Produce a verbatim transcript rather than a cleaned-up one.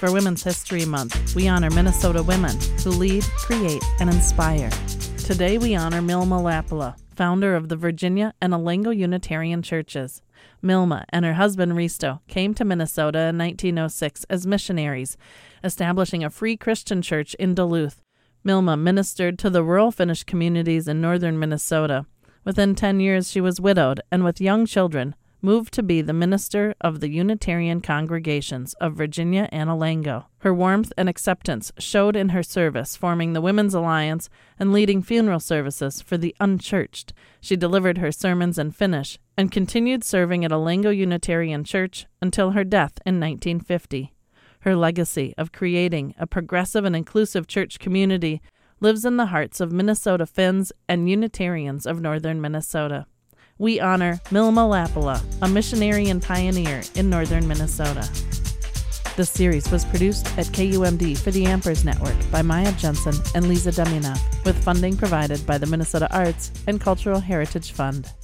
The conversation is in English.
For Women's History Month, we honor Minnesota women who lead, create, and inspire. Today we honor Milma Lapala, founder of the Virginia and Alango Unitarian Churches. Milma and her husband Risto came to Minnesota in nineteen oh six as missionaries, establishing a free Christian church in Duluth. Milma ministered to the rural Finnish communities in northern Minnesota. Within ten years she was widowed and with young children moved to be the minister of the Unitarian congregations of Virginia and Alango. Her warmth and acceptance showed in her service, forming the Women's Alliance and leading funeral services for the unchurched. She delivered her sermons in Finnish and continued serving at Alango Unitarian Church until her death in nineteen fifty. Her legacy of creating a progressive and inclusive church community lives in the hearts of Minnesota Finns and Unitarians of northern Minnesota. We honor Milma Lapala, a missionary and pioneer in northern Minnesota. This series was produced at K U M D for the Ampers Network by Maya Jensen and Lisa Demina, with funding provided by the Minnesota Arts and Cultural Heritage Fund.